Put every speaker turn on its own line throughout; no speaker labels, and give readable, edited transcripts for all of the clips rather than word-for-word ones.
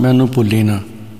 मैनू भुल्ली ना।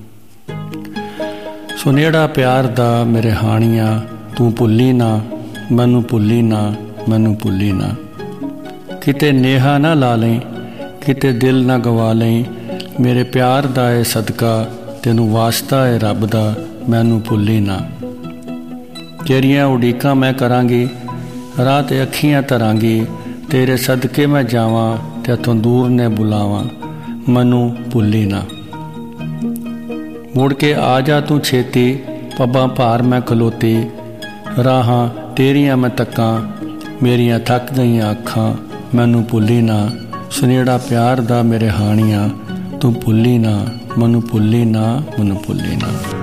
सुनेड़ा प्यार दा मेरे हानिया तू भुल्ली ना, मैनू भुल्ली ना, मैनू भुल्ली ना। किते नेहा ना ला लें, किते दिल ना गवा लें, मेरे प्यार दा ए सदका तेनू वास्ता है रब दा, मैनू भुल्ली ना। तेरियां उड़ीकां मैं करांगी, राह ते अखियां धरांगी, तेरे सदके मैं जावां ते तों दूर ने बुलावां, मैनू भुल्ली ना। मुड़ के आ जा तू छेती, पब्बां भार मैं खलोती, राहां तेरियां मैं तक्कां, मेरियां थक गईयां अखां, मैनू भुल्ली ना। सुनेड़ा प्यार दा मेरे हानिया तू भुल्ली ना, मैनू भुल्ली ना, मैनू भुल्ली ना।